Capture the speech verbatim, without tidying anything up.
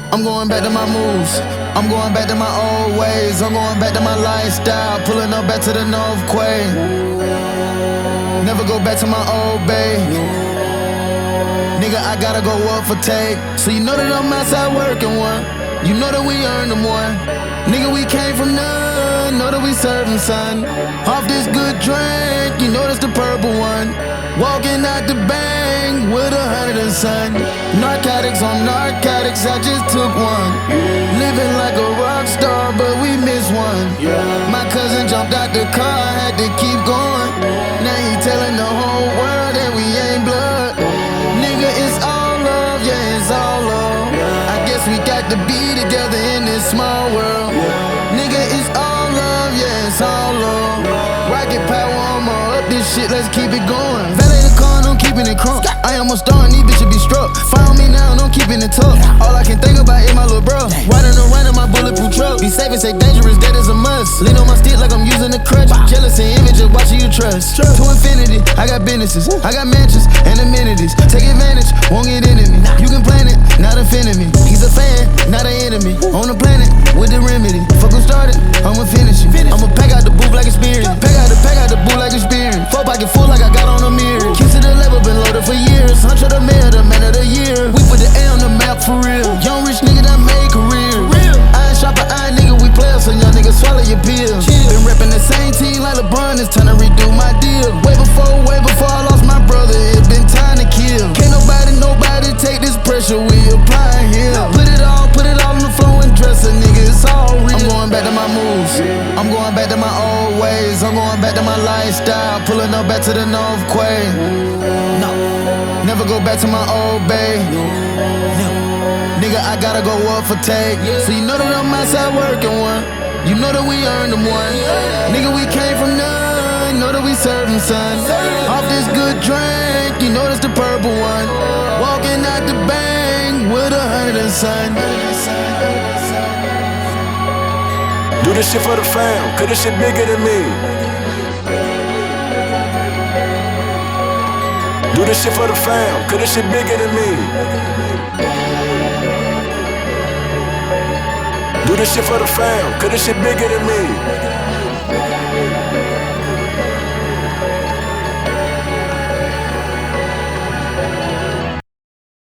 I'm going back to my moves. I'm going back to my old ways. I'm going back to my lifestyle. Pulling up back to the North Quay. Never go back to my old bay. Nigga, I gotta go up for take. So you know that I'm outside working one. You know that we earned them one. Nigga, we came from none. Know that we serving, son. Off this good drink, you know that's the purple one. Walking out the bank with a hundred and son. Narcotics on narcotics, I just took one. Living like a rock star, but we missed one. My cousin jumped out the car, I had to keep going. Now he telling the whole world that we ain't blood. Nigga, it's all love, yeah, it's all love. I guess we got to be together in this small world. Nigga, it's all love, yeah, it's all love. Rocket power, I'ma up this shit, let's keep it going. Valet the car, I'm keeping it crunk. I am a star and these bitches be struck. Found me now, I'm keeping it tough. All I can think about is my little bro. Riding around in my bulletproof truck. Be safe and say dangerous, that is a must. Lean on my stick like I'm using a crutch. Jealous and envy, just watching you trust. To infinity, I got businesses, I got mansions and amenities. Take advantage, won't get into me. You can plan it, not offending me. He's a fan, not an enemy. On the planet with the remedy. Fuck who started, I'ma finish it. I'ma pack out the booth like experience. Pack out the pack out the booth like experience. Four pocket full like I got on a mirror. Keys to the level been loaded for years. Hunch of the mayor, the man of the year. We put the A on the map for real. Young rich nigga that made career. Real. Iron sharper iron nigga, we players, so young niggas swallow your pills. Been reppin' the same team like LeBron, it's time to redo my deal. Way before, way before I lost my brother, it been time to kill. Can't nobody, nobody take this pressure we apply here. Put it all, put it all on the floor and dress a nigga, it's all real. I'm going back to my moves. I'm going back to my old ways. I'm going back to my lifestyle. Pulling up back to the North Quay. No. Never go back to my old bay. No. Nigga, I gotta go up for take. So you know that I'm outside working one. You know that we earned them one. Nigga, we came from none. Know that we serving, son. Off this good drink, you know that's the purple one. Walking out the bank with a hundred and son. Do this shit for the fam, cause this shit bigger than me. Do this shit for the fam, cause this shit bigger than me. Do this shit for the fam, cause this shit bigger than me.